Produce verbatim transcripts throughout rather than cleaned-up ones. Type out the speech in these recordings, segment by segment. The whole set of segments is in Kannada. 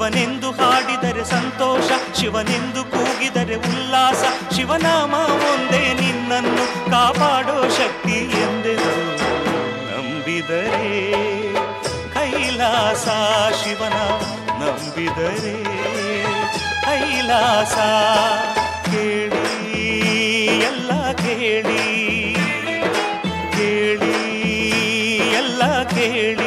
ಶಿವನೆಂದು ಹಾಡಿದರೆ ಸಂತೋಷ, ಶಿವನೆಂದು ಕೂಗಿದರೆ ಉಲ್ಲಾಸ. ಶಿವನಾಮ ಒಂದೇ ನಿನ್ನನ್ನು ಕಾಪಾಡೋ ಶಕ್ತಿ ಎಂದೆಂದು ನಂಬಿದರೆ ಕೈಲಾಸ. ಶಿವನ ನಂಬಿದರೆ ಕೈಲಾಸ. ಕೇಳಿ ಎಲ್ಲ ಕೇಳಿ, ಕೇಳಿ ಎಲ್ಲ ಕೇಳಿ.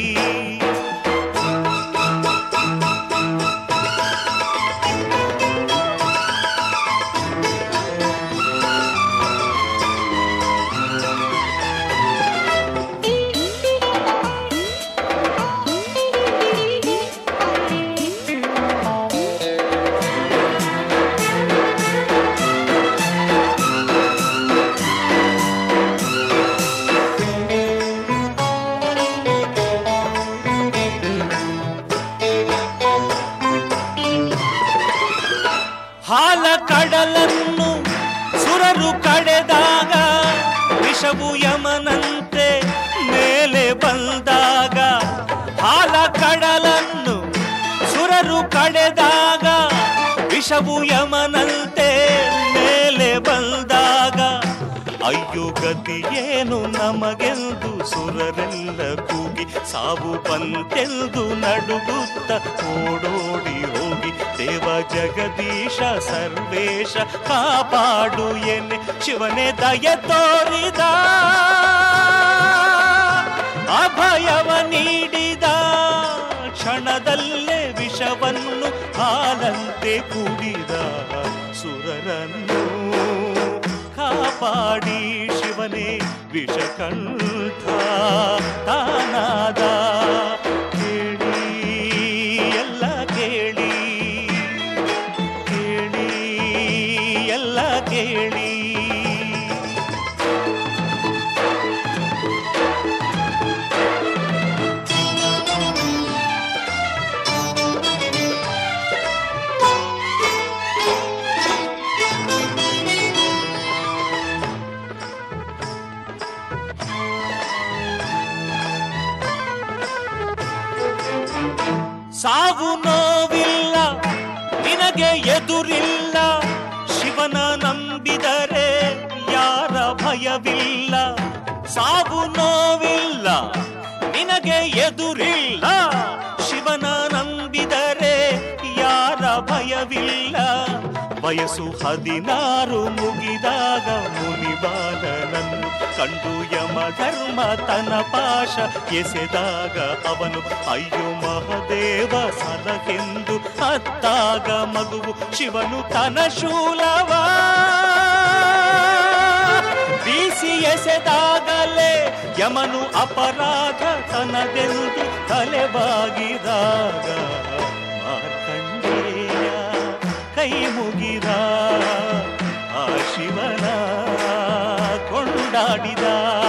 ಹಾಲ ಕಡಲನ್ನು ಸುರರು ಕಡೆದಾಗ, ವಿಷವು ಯಮನಂತೆ ಮೇಲೆ ಬಂದಾಗ. ಹಾಲ ಕಡಲನ್ನು ಸುರರು ಕಡೆದಾಗ, ವಿಷವು ಯಮನಂತೆ ಮೇಲೆ ಬಂದಾಗ. ಅಯ್ಯೋ ಗತಿಯೇನು ನಮಗೆಂದು ಸುರರೆಲ್ಲ ಕೂಗಿ, ಸಾವು ಬಂತೆಂದು ನಡುಗುತ್ತ ಓಡೋಡಿ ಹೋಗಿ. ದೇವ ಜಗದೀಶ ಸರ್ವೇಶ ಕಾಪಾಡು ಎನ್ನೆ ಶಿವನೇ ದಯ ತೋರಿದ, ಅಭಯವ ನೀಡಿದ. ಕ್ಷಣದಲ್ಲೇ ವಿಷವನ್ನು ಹಾಲಂತೆ ಕುಡಿದ ಸುರರನ್ನು ಕಾಪಾಡಿ ಶಿವನೇ ವಿಷಕಂಠ ತಾನಾದ. ಕೇಳಿ ಎಲ್ಲ ಕೇಳಿ, ಕೇಳಿ ಎಲ್ಲ ಕೇಳಿ. ಸಾವು ನೋವಿಲ್ಲ ನಿನಗೆ ಎದುರಿಲ್ಲ, ಶಿವನ ನಂಬಿದರೆ ಯಾರ ಭಯವಿಲ್ಲ. ಸಾವು ನೋವಿಲ್ಲ ನಿನಗೆ ಎದುರಿಲ್ಲ, ಶಿವನ ನಂಬಿದರೆ ಯಾರ ಭಯವಿಲ್ಲ. ವಯಸ್ಸು ಹದಿನಾರು ಮುಗಿದಾಗ ಮುನಿಬಾಲನನ್ನು ಕಂಡು ಯಮ ಧರ್ಮ ತನ ಪಾಶ ಎಸೆದಾಗ ಅವನು ಅಯ್ಯೋ ಮಹದೇವ ಸಲಹೆಂದು ಅತ್ತಾಗ ಮಗುವು ಶಿವನು ತನ ಶೂಲವ ಬೀಸಿ ಎಸೆದಾಗಲೇ ಯಮನು ಅಪರಾಧ ತನದೆಂದು ತಲೆಬಾಗಿದಾಗ ಮಾರ್ಕಂಡೇಯ ಕೈ ಮುಗಿದ, ಆ ಶಿವನ ಕೊಂಡಾಡಿದ.